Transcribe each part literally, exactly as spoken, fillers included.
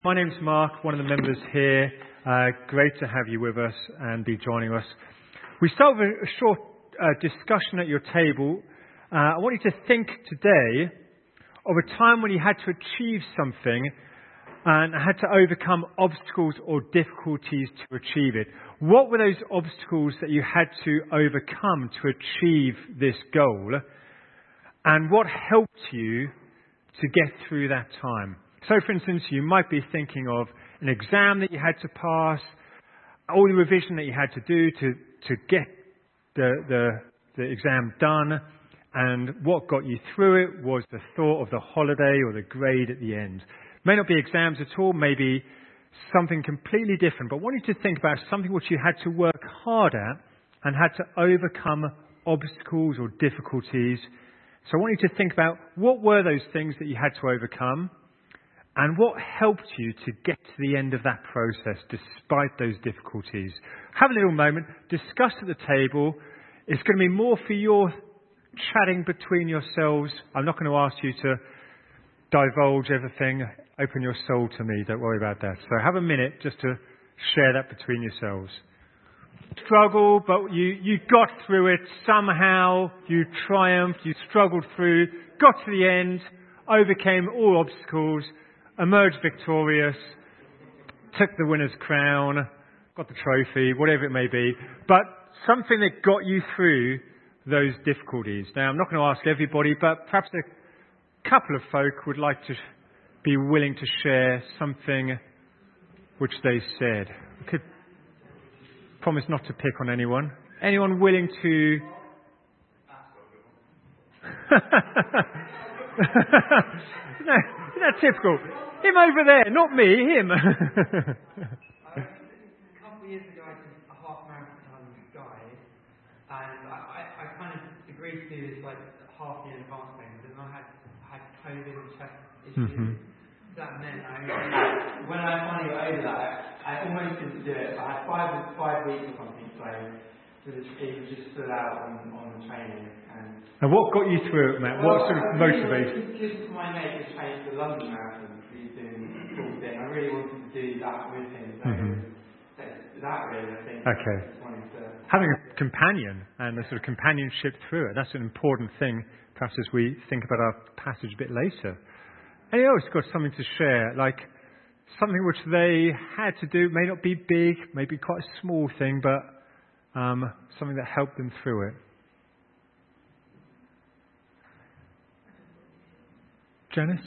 My name's Mark, one of the members here. Uh, great to have you with us and be joining us. We start with a short uh, discussion at your table. Uh, I want you to think today of a time when you had to achieve something and had to overcome obstacles or difficulties to achieve it. What were those obstacles that you had to overcome to achieve this goal? And what helped you to get through that time? So, for instance, you might be thinking of an exam that you had to pass, all the revision that you had to do to, to get the, the, the exam done, and what got you through it was the thought of the holiday or the grade at the end. May not be exams at all, maybe something completely different, but I want you to think about something which you had to work hard at and had to overcome obstacles or difficulties. So I want you to think about what were those things that you had to overcome, and what helped you to get to the end of that process despite those difficulties. Have a little moment, discuss at the table. It's going to be more for your chatting between yourselves. I'm not going to ask you to divulge everything. Open your soul to me. Don't worry about that. So have a minute just to share that between yourselves. Struggle, but you, you got through it somehow. You triumphed. You struggled through, got to the end, overcame all obstacles, emerged victorious, took the winner's crown, got the trophy, whatever it may be, but something that got you through those difficulties. Now, I'm not going to ask everybody, but perhaps a couple of folk would like to be willing to share something which they said. I could promise not to pick on anyone. Anyone willing to... no, isn't that typical? Him over there, not me, him. uh, a couple of years ago, I did a half marathon guide, and I, I, I kind of agreed to do this like half year in advance thing, but then I had had COVID and chest issues. Mm-hmm. That meant I when I finally got over that, I almost didn't do it. I had five five weeks or something, so it was, it was just stood out on, on the training. And, and what got you through it, Matt? Well, what sort of motivated? Just my mate was training for the London Marathon. Thing. I really wanted to do that with him. So mm-hmm. that really, I think. Okay. To... Having a companion and a sort of companionship through it, that's an important thing, perhaps as we think about our passage a bit later. Anyone else got something to share, like something which they had to do, may not be big, maybe quite a small thing, but um, something that helped them through it? Janice?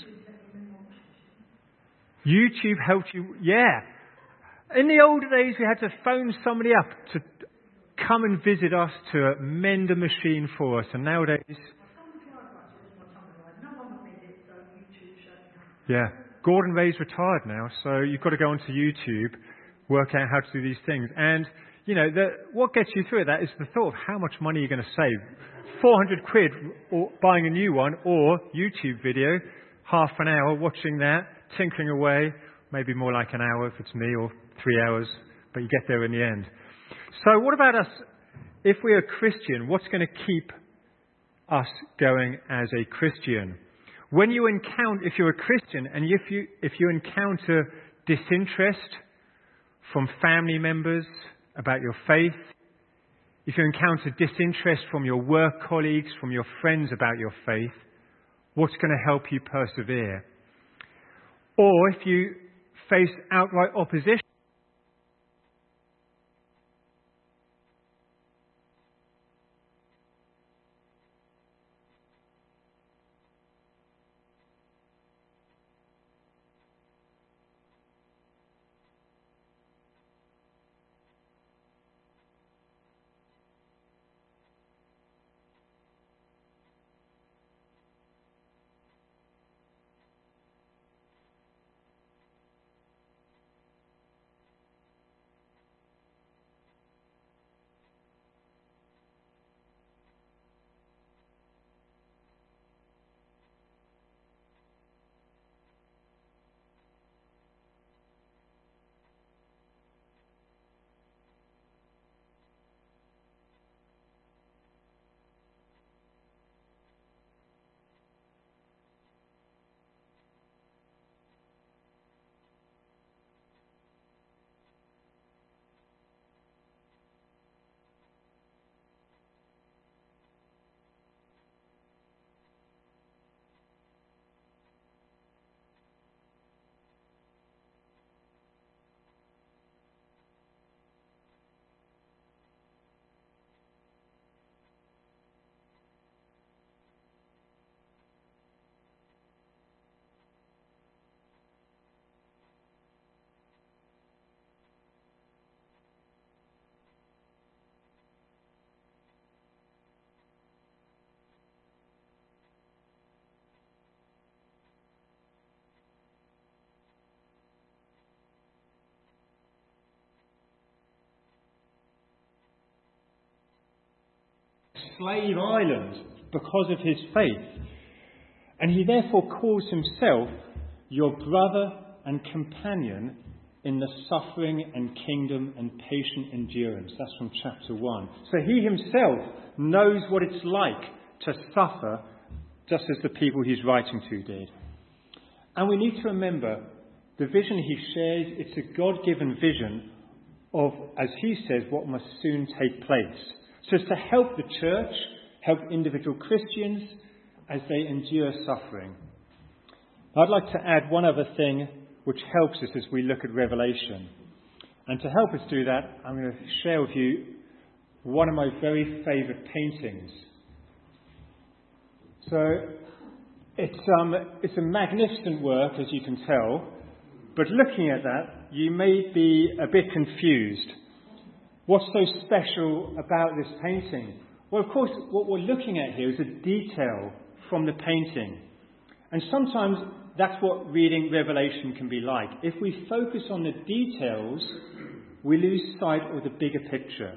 YouTube helped you, yeah. In the older days, we had to phone somebody up to come and visit us to mend a machine for us. And nowadays, yeah, Gordon Ray's retired now, so you've got to go onto YouTube, work out how to do these things. And, you know, the, what gets you through that is the thought of how much money you're going to save. four hundred quid or buying a new one, or YouTube video, half an hour watching that, tinkering away, maybe more like an hour if it's me, or three hours, but you get there in the end. So what about us, if we're a Christian, what's going to keep us going as a Christian? When you encounter, if you're a Christian, and if you, if you encounter disinterest from family members about your faith, if you encounter disinterest from your work colleagues, from your friends about your faith, what's going to help you persevere? Or if you face outright opposition, slave island because of his faith. And he therefore calls himself your brother and companion in the suffering and kingdom and patient endurance. That's from chapter one. So he himself knows what it's like to suffer, just as the people he's writing to did. And we need to remember the vision he shares, it's a God-given vision of, as he says, what must soon take place. So it's to help the church, help individual Christians as they endure suffering. I'd like to add one other thing which helps us as we look at Revelation. And to help us do that, I'm going to share with you one of my very favourite paintings. So it's, um, it's a magnificent work, as you can tell. But looking at that, you may be a bit confused. What's so special about this painting? Well, of course, what we're looking at here is a detail from the painting. And sometimes that's what reading Revelation can be like. If we focus on the details, we lose sight of the bigger picture.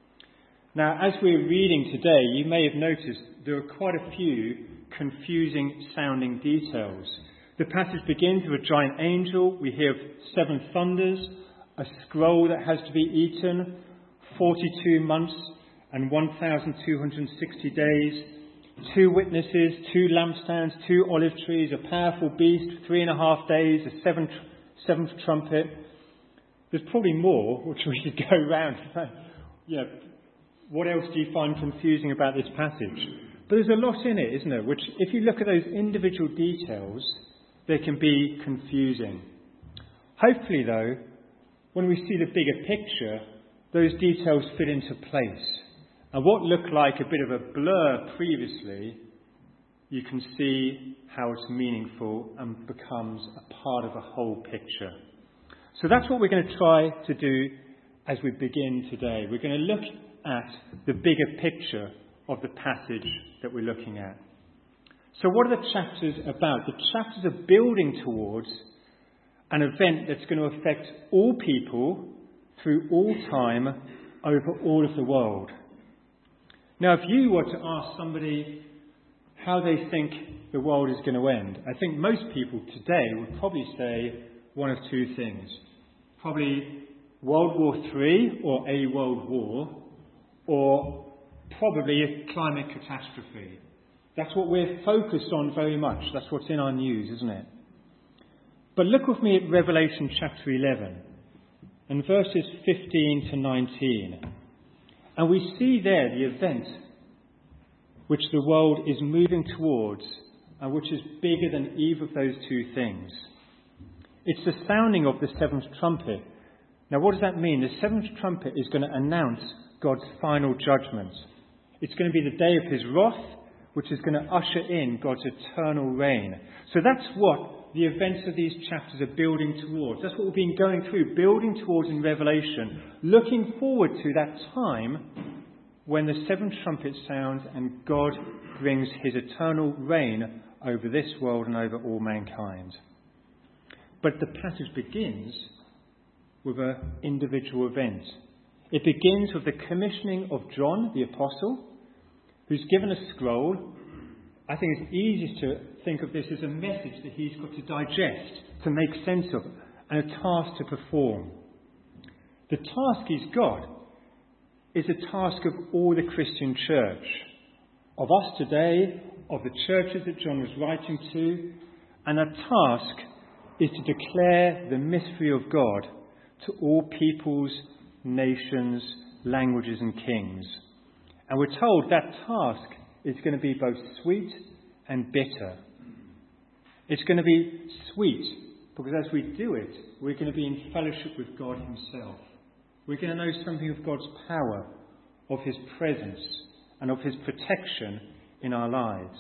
Now, as we're reading today, you may have noticed there are quite a few confusing sounding details. The passage begins with a giant angel. We hear of seven thunders, a scroll that has to be eaten, forty-two months and one thousand two hundred sixty days, two witnesses, two lampstands, two olive trees, a powerful beast, three and a half days, a seventh, seventh trumpet. There's probably more, which we could go around. You know, what else do you find confusing about this passage? But there's a lot in it, isn't there? Which, if you look at those individual details, they can be confusing. Hopefully, though, when we see the bigger picture, those details fit into place. And what looked like a bit of a blur previously, you can see how it's meaningful and becomes a part of a whole picture. So that's what we're going to try to do as we begin today. We're going to look at the bigger picture of the passage that we're looking at. So what are the chapters about? The chapters are building towards an event that's going to affect all people through all time over all of the world. Now, if you were to ask somebody how they think the world is going to end, I think most people today would probably say one of two things. Probably World War Three or a world war, or probably a climate catastrophe. That's what we're focused on very much. That's what's in our news, isn't it? But look with me at Revelation chapter eleven and verses fifteen to nineteen. And we see there the event which the world is moving towards and which is bigger than either of those two things. It's the sounding of the seventh trumpet. Now, what does that mean? The seventh trumpet is going to announce God's final judgment. It's going to be the day of his wrath, which is going to usher in God's eternal reign. So that's what the events of these chapters are building towards. That's what we've been going through, building towards in Revelation, looking forward to that time when the seventh trumpet sounds and God brings his eternal reign over this world and over all mankind. But the passage begins with an individual event. It begins with the commissioning of John, the apostle, who's given a scroll. I think it's easiest to think of this as a message that he's got to digest, to make sense of, and a task to perform. The task he's got is a task of all the Christian church, of us today, of the churches that John was writing to, and that task is to declare the mystery of God to all peoples, nations, languages and kings. And we're told that task is going to be both sweet and bitter. It's going to be sweet because as we do it, we're going to be in fellowship with God himself. We're going to know something of God's power, of his presence, and of his protection in our lives.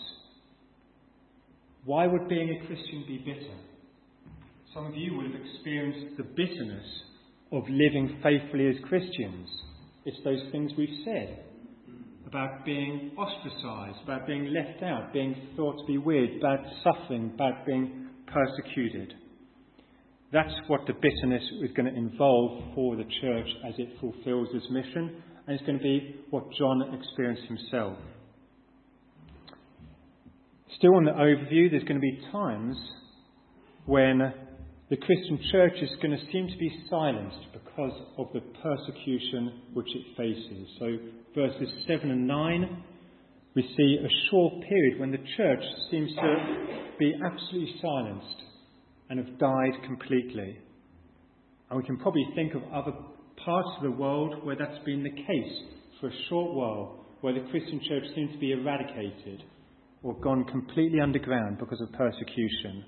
Why would being a Christian be bitter? Some of you will have experienced the bitterness of living faithfully as Christians. It's those things we've said about being ostracized, about being left out, being thought to be weird, about suffering, about being persecuted. That's what the bitterness is going to involve for the church as it fulfills this mission and it's going to be what John experienced himself. Still on the overview, there's going to be times when the Christian church is going to seem to be silenced because of the persecution which it faces. So verses seven and nine, we see a short period when the church seems to be absolutely silenced and have died completely. And we can probably think of other parts of the world where that's been the case for a short while, where the Christian church seems to be eradicated or gone completely underground because of persecution.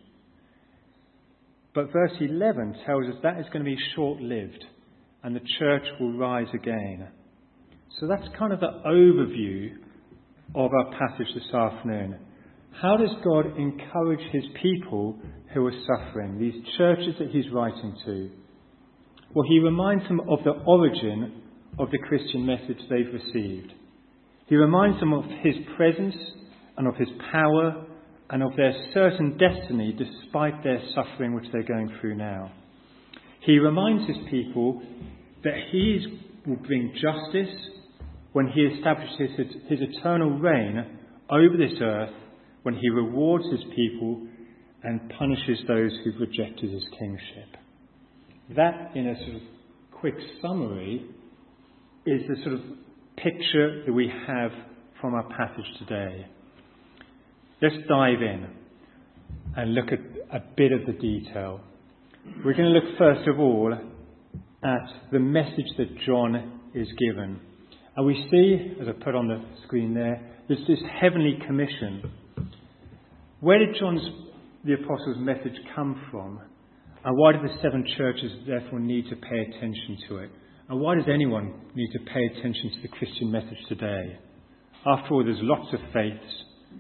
But verse eleven tells us that is going to be short-lived and the church will rise again. So that's kind of the overview of our passage this afternoon. How does God encourage his people who are suffering, these churches that he's writing to? Well, he reminds them of the origin of the Christian message they've received. He reminds them of his presence and of his power and of their certain destiny despite their suffering which they're going through now. He reminds his people that he will bring justice when he establishes his, his eternal reign over this earth, when he rewards his people and punishes those who've rejected his kingship. That, in a sort of quick summary, is the sort of picture that we have from our passage today. Let's dive in and look at a bit of the detail. We're going to look first of all at the message that John is given. And we see, as I put on the screen there, there's this heavenly commission. Where did John's, the Apostles' message come from? And why do the seven churches therefore need to pay attention to it? And why does anyone need to pay attention to the Christian message today? After all, there's lots of faiths.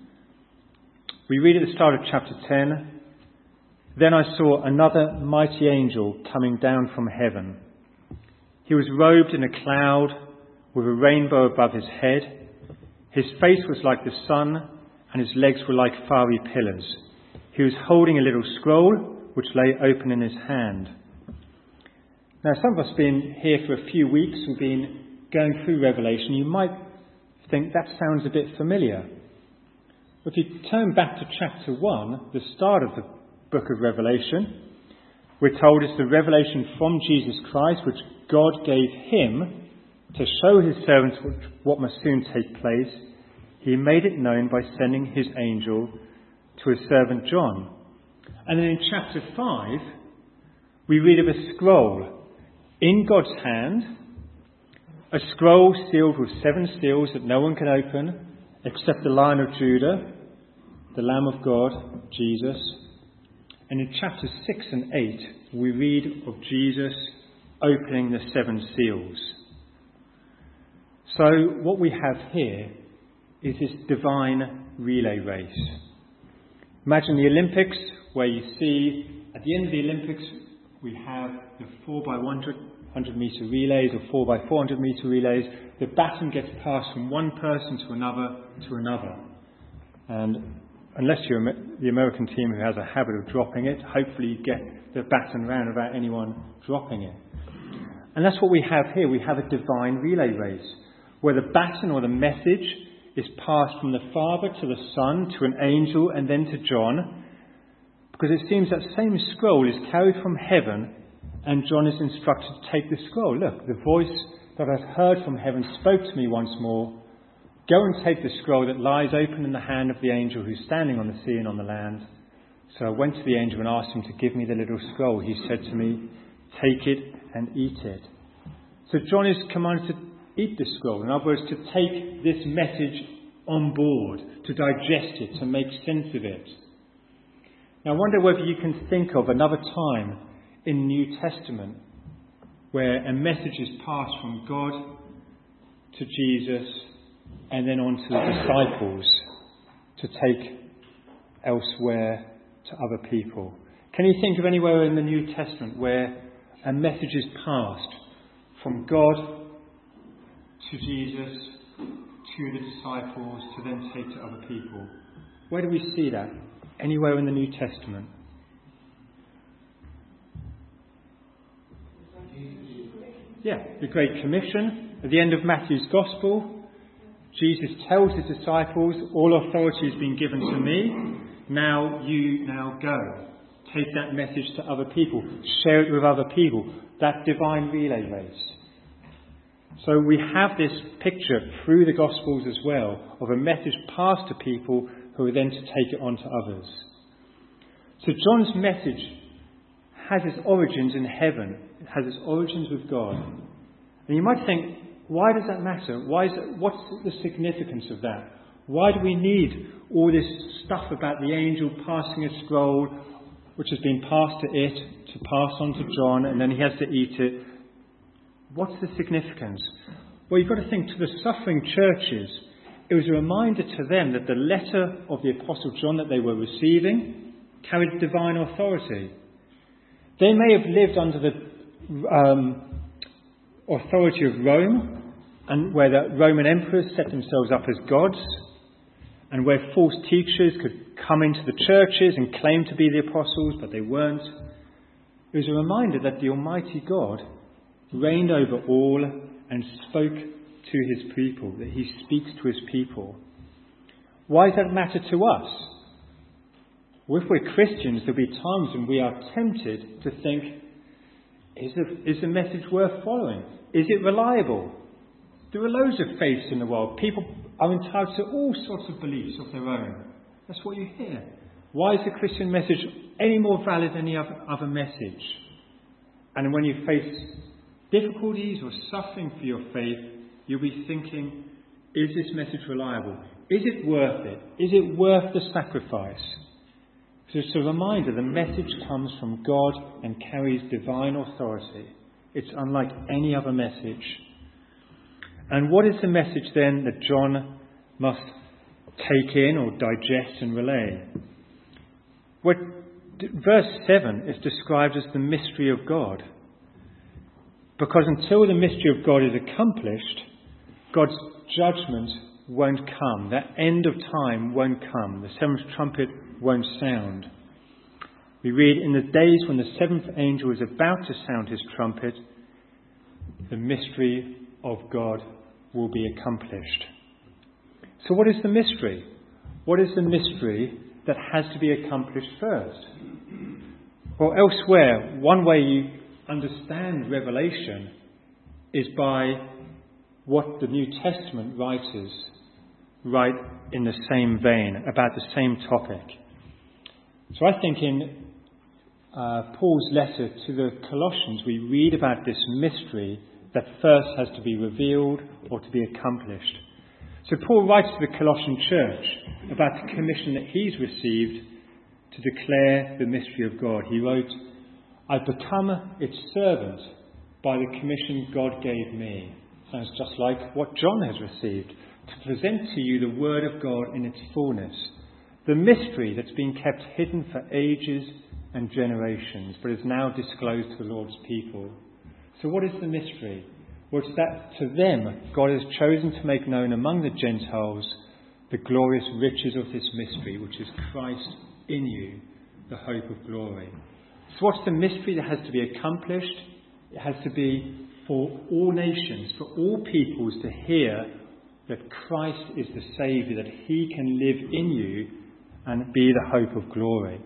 We read at the start of chapter ten, "Then I saw another mighty angel coming down from heaven. He was robed in a cloud with a rainbow above his head. His face was like the sun, and his legs were like fiery pillars. He was holding a little scroll, which lay open in his hand." Now, some of us have been here for a few weeks. We've been going through Revelation. You might think that sounds a bit familiar. If you turn back to chapter one, the start of the book of Revelation, we're told it's the revelation from Jesus Christ, which God gave him to show his servants what must soon take place. He made it known by sending his angel to his servant John. And then in chapter five, we read of a scroll in God's hand, a scroll sealed with seven seals that no one can open except the Lion of Judah, the Lamb of God, Jesus. And in chapters six and eight, we read of Jesus opening the seven seals. So what we have here is this divine relay race. Imagine the Olympics, where you see at the end of the Olympics we have the four by one hundred metre relays or four by four hundred metre relays. The baton gets passed from one person to another to another. And unless you're the American team who has a habit of dropping it, hopefully you get the baton round without anyone dropping it. And that's what we have here. We have a divine relay race, where the baton or the message is passed from the Father to the Son to an angel and then to John, because it seems that same scroll is carried from heaven and John is instructed to take the scroll. Look, the voice that I've heard from heaven spoke to me once more. Go and take the scroll that lies open in the hand of the angel who's standing on the sea and on the land. So I went to the angel and asked him to give me the little scroll. He said to me, "Take it and eat it." So John is commanded to eat the scroll. In other words, to take this message on board, to digest it, to make sense of it. Now I wonder whether you can think of another time in the New Testament where a message is passed from God to Jesus and then on to the disciples to take elsewhere to other people. Can you think of anywhere in the New Testament where a message is passed from God to Jesus, to the disciples, to then take to other people? Where do we see that? Anywhere in the New Testament? Yeah, the Great Commission. At the end of Matthew's Gospel, Jesus tells his disciples, all authority has been given to me. Now you now go. Take that message to other people. Share it with other people. That divine relay race. So we have this picture through the Gospels as well of a message passed to people who are then to take it on to others. So John's message has its origins in heaven. It has its origins with God. And you might think, why does that matter? Why is it, what's the significance of that? Why do we need all this stuff about the angel passing a scroll, which has been passed to it, to pass on to John, and then he has to eat it? What's the significance? Well, you've got to think, to the suffering churches, it was a reminder to them that the letter of the Apostle John that they were receiving carried divine authority. They may have lived under the um, authority of Rome, and where the Roman emperors set themselves up as gods, and where false teachers could come into the churches and claim to be the apostles, but they weren't. It was a reminder that the Almighty God reigned over all and spoke to his people, that he speaks to his people. Why does that matter to us? Well, if we're Christians, there'll be times when we are tempted to think, is the, is the message worth following? Is it reliable? There are loads of faiths in the world. People are entitled to all sorts of beliefs of their own. That's what you hear. Why is the Christian message any more valid than any other, other message? And when you face difficulties or suffering for your faith, you'll be thinking, is this message reliable? Is it worth it? Is it worth the sacrifice? So it's a reminder, the message comes from God and carries divine authority. It's unlike any other message. And what is the message then that John must take in or digest and relay? What, verse seven is described as the mystery of God. Because until the mystery of God is accomplished, God's judgment won't come. That end of time won't come. The seventh trumpet won't sound. We read, in the days when the seventh angel is about to sound his trumpet, the mystery of God will be accomplished. So what is the mystery? What is the mystery that has to be accomplished first? Well, elsewhere, one way you understand Revelation is by what the New Testament writers write in the same vein, about the same topic. So I think in uh, Paul's letter to the Colossians, we read about this mystery that first has to be revealed or to be accomplished. So Paul writes to the Colossian church about the commission that he's received to declare the mystery of God. He wrote, I've become its servant by the commission God gave me. Sounds just like what John has received, to present to you the word of God in its fullness, the mystery that's been kept hidden for ages and generations, but is now disclosed to the Lord's people. So what is the mystery? Well, it's that to them God has chosen to make known among the Gentiles the glorious riches of this mystery, which is Christ in you, the hope of glory. So what's the mystery that has to be accomplished? It has to be for all nations, for all peoples to hear that Christ is the Saviour, that he can live in you and be the hope of glory.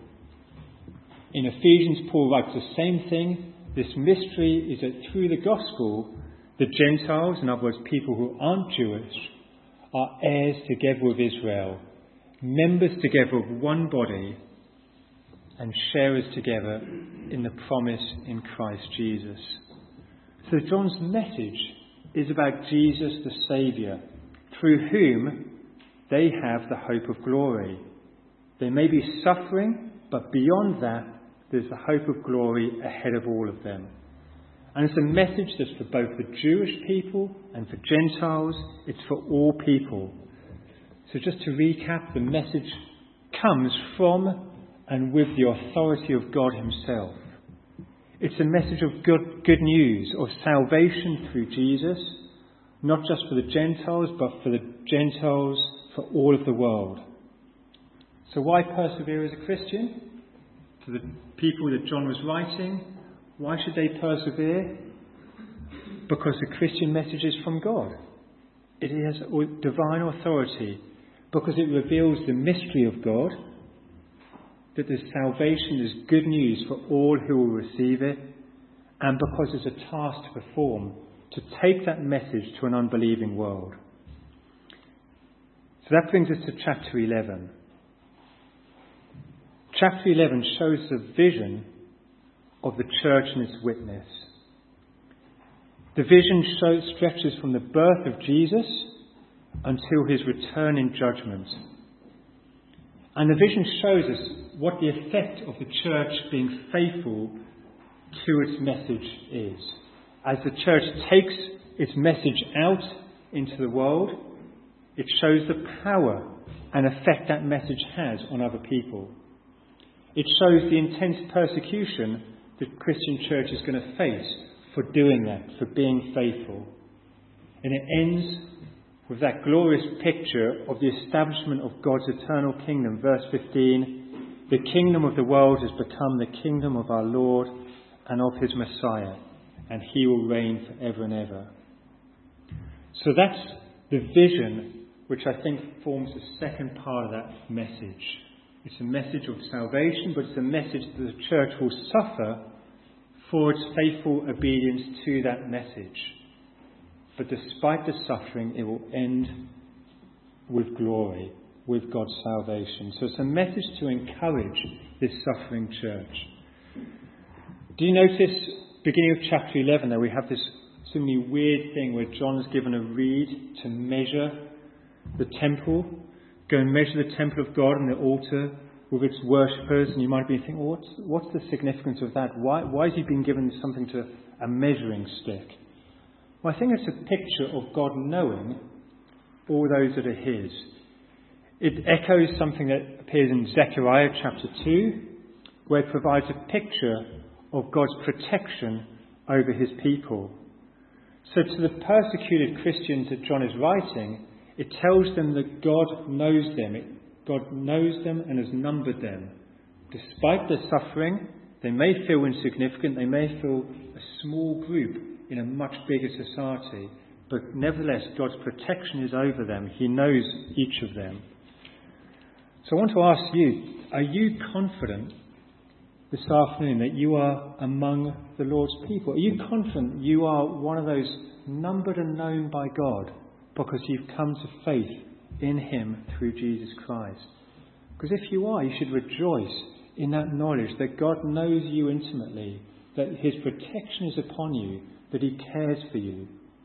In Ephesians, Paul writes the same thing. This mystery is that through the gospel, the Gentiles, in other words, people who aren't Jewish, are heirs together with Israel, members together of one body, and sharers together in the promise in Christ Jesus. So John's message is about Jesus the Saviour, through whom they have the hope of glory. They may be suffering, but beyond that, there's the hope of glory ahead of all of them. And it's a message that's for both the Jewish people and for Gentiles. It's for all people. So just to recap, the message comes from and with the authority of God himself. It's a message of good, good news, of salvation through Jesus, not just for the Gentiles, but for the Gentiles, for all of the world. So why persevere as a Christian? To the people that John was writing, why should they persevere? because the Christian message is from God. It has divine authority because it reveals the mystery of God, that the salvation is good news for all who will receive it, and because there's a task to perform, to take that message to an unbelieving world. So that brings us to chapter eleven. Chapter eleven shows the vision of the church and its witness. The vision shows, stretches from the birth of Jesus until his return in judgment. And the vision shows us what the effect of the church being faithful to its message is. As the church takes its message out into the world, it shows the power and effect that message has on other people. It shows the intense persecution the Christian church is going to face for doing that, for being faithful. And it ends with that glorious picture of the establishment of God's eternal kingdom. Verse fifteen, the kingdom of the world has become the kingdom of our Lord and of his Messiah, and he will reign forever and ever. So that's the vision which I think forms the second part of that message. It's a message of salvation, but it's a message that the church will suffer for its faithful obedience to that message. But despite the suffering, it will end with glory, with God's salvation. So it's a message to encourage this suffering church. Do you notice, beginning of chapter eleven, there we have this seemingly weird thing where John is given a reed to measure the temple. Go and measure the temple of God and the altar with its worshippers, and you might be thinking, well, what's, what's the significance of that? Why, why has he been given something to a measuring stick? Well, I think it's a picture of God knowing all those that are his. It echoes something that appears in Zechariah chapter two, where it provides a picture of God's protection over his people. So to the persecuted Christians that John is writing, it tells them that God knows them. It, God knows them and has numbered them. Despite their suffering, they may feel insignificant, they may feel a small group in a much bigger society, but nevertheless God's protection is over them. He knows each of them. So I want to ask you, are you confident this afternoon that you are among the Lord's people? Are you confident you are one of those numbered and known by God because you've come to faith in him through Jesus Christ? Because if you are, you should rejoice in that knowledge that God knows you intimately, that his protection is upon you, that he cares for you.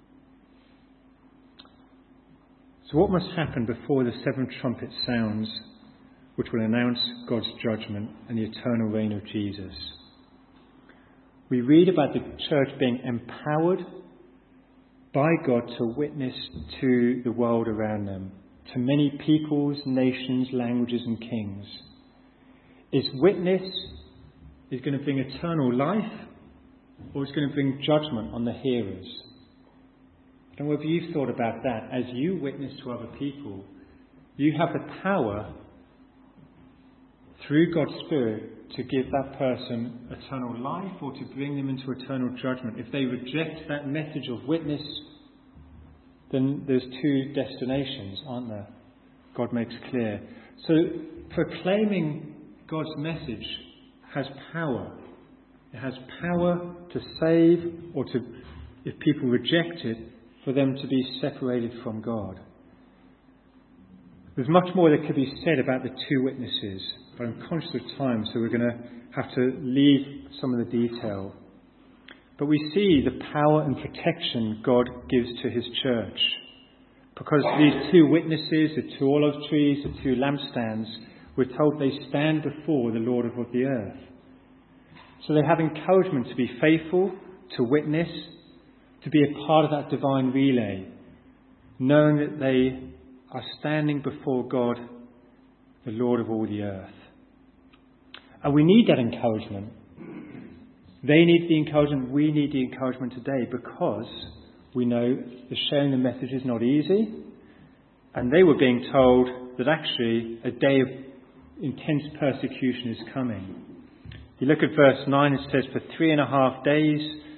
So what must happen before the seventh trumpet sounds, which will announce God's judgment and the eternal reign of Jesus? We read about the church being empowered by God to witness to the world around them, to many peoples, nations, languages and kings. Its witness is going to bring eternal life, or it's going to bring judgment on the hearers. I don't know whether you've thought about that. As you witness to other people, you have the power through God's Spirit to give that person eternal life or to bring them into eternal judgment. If they reject that message of witness, then there's two destinations, aren't there? God makes clear. So proclaiming God's message has power. It has power to save, or to, if people reject it, for them to be separated from God. There's much more that could be said about the two witnesses, but I'm conscious of time, so we're going to have to leave some of the detail. But we see the power and protection God gives to his church. Because these two witnesses, the two olive trees, the two lampstands, we're told they stand before the Lord of the earth. So they have encouragement to be faithful, to witness, to be a part of that divine relay, knowing that they are standing before God, the Lord of all the earth. And we need that encouragement. They need the encouragement, we need the encouragement today, because we know that sharing the message is not easy. And they were being told that actually a day of intense persecution is coming. You look at verse nine, it says, for three and a half days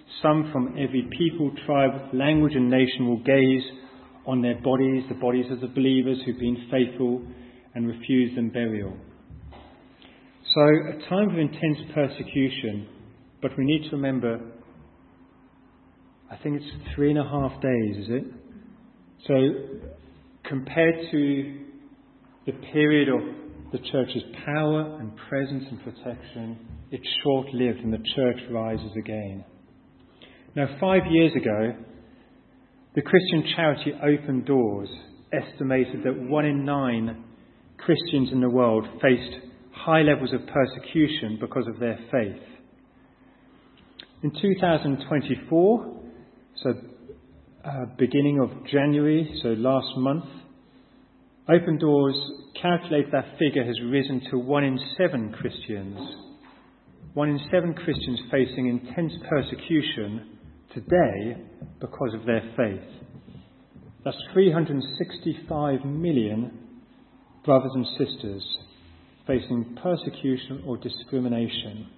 Some from every people, tribe, language and nation will gaze on their bodies, the bodies of the believers who've been faithful and refused them burial. So a time of intense persecution, but we need to remember, I think it's three and a half days, is it? So compared to the period of the church's power and presence and protection, it's short-lived and the church rises again. Now, five years ago, the Christian charity Open Doors estimated that one in nine Christians in the world faced high levels of persecution because of their faith. In two thousand twenty-four, so uh, beginning of January, so last month, Open Doors calculate that figure has risen to one in seven Christians. One in seven Christians facing intense persecution today because of their faith. That's three hundred sixty-five million brothers and sisters facing persecution or discrimination.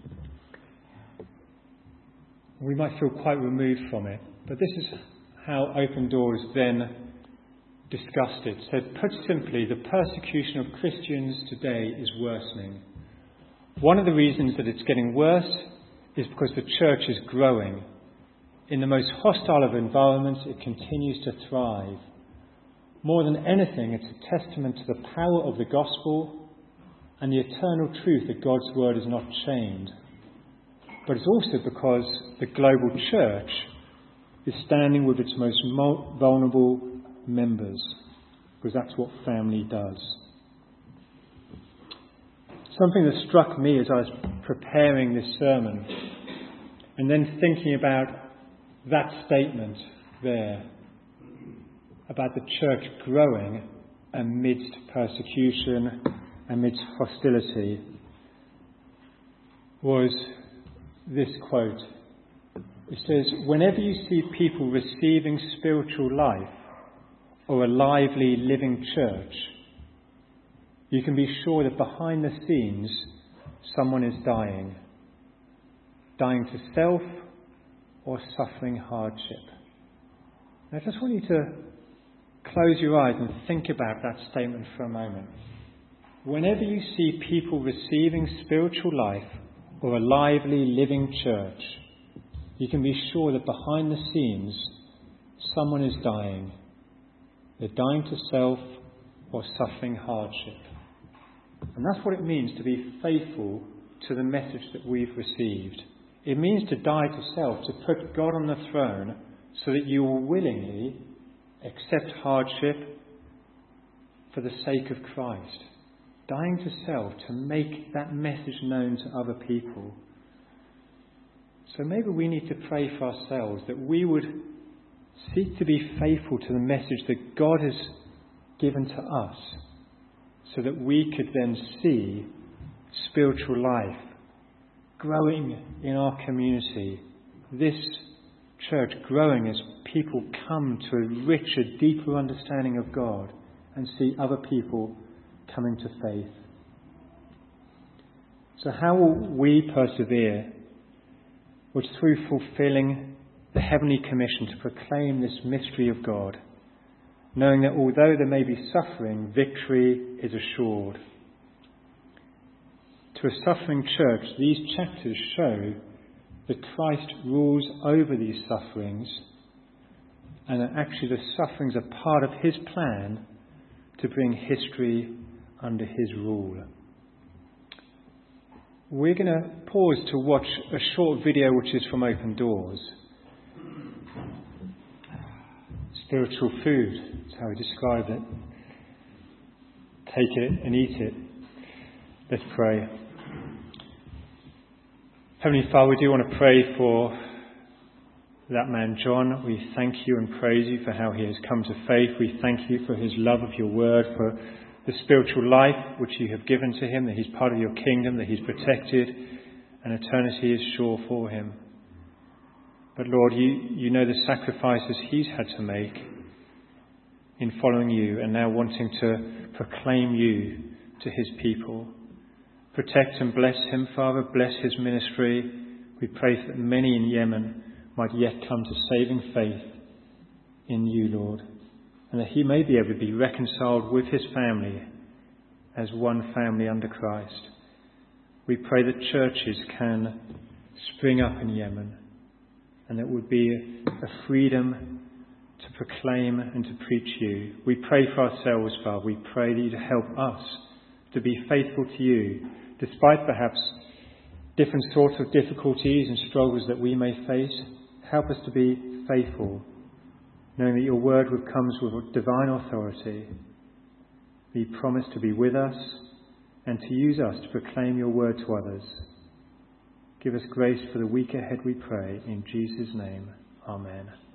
We might feel quite removed from it, but this is how Open Doors then discussed it. So put simply, the persecution of Christians today is worsening. One of the reasons that it's getting worse is because the church is growing. In the most hostile of environments, it continues to thrive. More than anything, it's a testament to the power of the gospel and the eternal truth that God's word is not chained. But it's also because the global church is standing with its most vulnerable members, because that's what family does. Something that struck me as I was preparing this sermon and then thinking about that statement there about the church growing amidst persecution, amidst hostility, was this quote. It says, "Whenever you see people receiving spiritual life or a lively living church, you can be sure that behind the scenes someone is dying, dying to self or suffering hardship." Now, I just want you to close your eyes and think about that statement for a moment. Whenever you see people receiving spiritual life or a lively living church, you can be sure that behind the scenes someone is dying. They're dying to self or suffering hardship. And that's what it means to be faithful to the message that we've received. It means to die to self, to put God on the throne so that you will willingly accept hardship for the sake of Christ. Dying to self to make that message known to other people. So maybe we need to pray for ourselves that we would seek to be faithful to the message that God has given to us, so that we could then see spiritual life growing in our community. This church growing as people come to a richer, deeper understanding of God and see other people coming to faith. So how will we persevere? Well, it's through fulfilling the heavenly commission to proclaim this mystery of God, knowing that although there may be suffering, victory is assured. To a suffering church, these chapters show that Christ rules over these sufferings, and that actually the sufferings are part of his plan to bring history under his rule. We're going to pause to watch a short video which is from Open Doors. Spiritual food, that's how he described it. Take it and eat it. Let's pray. Heavenly Father, we do want to pray for that man John. We thank you and praise you for how he has come to faith. We thank you for his love of your word, for the spiritual life which you have given to him, that he's part of your kingdom, that he's protected, and eternity is sure for him. But Lord, you, you know the sacrifices he's had to make in following you and now wanting to proclaim you to his people. Protect and bless him, Father. Bless his ministry. We pray that many in Yemen might yet come to saving faith in you, Lord, and that he may be able to be reconciled with his family as one family under Christ. We pray that churches can spring up in Yemen, and that would be a freedom to proclaim and to preach you. We pray for ourselves, Father. We pray that you help us to be faithful to you, despite perhaps different sorts of difficulties and struggles that we may face. Help us to be faithful, knowing that your word would comes with divine authority. You promise to be with us and to use us to proclaim your word to others. Give us grace for the week ahead, we pray. In Jesus' name, amen.